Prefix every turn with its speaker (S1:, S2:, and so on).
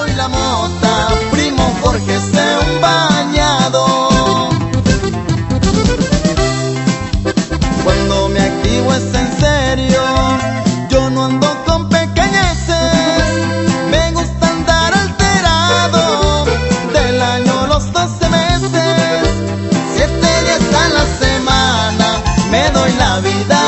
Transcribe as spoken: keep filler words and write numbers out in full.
S1: tabaco y la mota, primo Jorge se un bañado. Cuando me activo es en serio, yo no ando con pequeñeces, me gusta andar alterado, del año los doce meses, siete días a la semana, me doy la vida